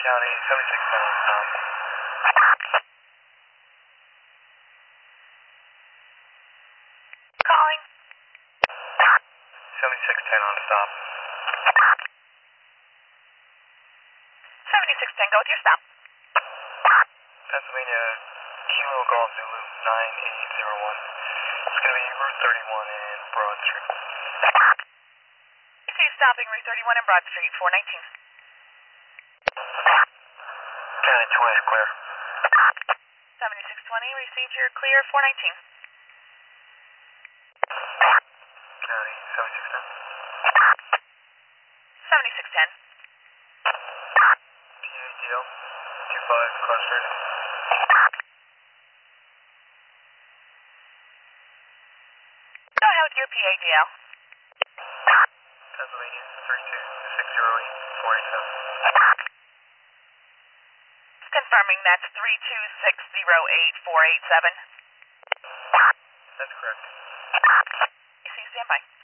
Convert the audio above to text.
County, 7610 on stop. Calling. 7610 on stop. 7610, go with your stop. Pennsylvania, Kilo Golf Zulu 9801. It's going to be Route 31 and Broad Street. I see you stopping Route 31 and Broad Street, 419. County 20 is clear. 7620, received your clear, 419. County 7610. 7610. PADL 25 cross street. Go ahead with your PADL. Pennsylvania 32608 Confirming that's 32608 487. That's correct. I see you, stand by.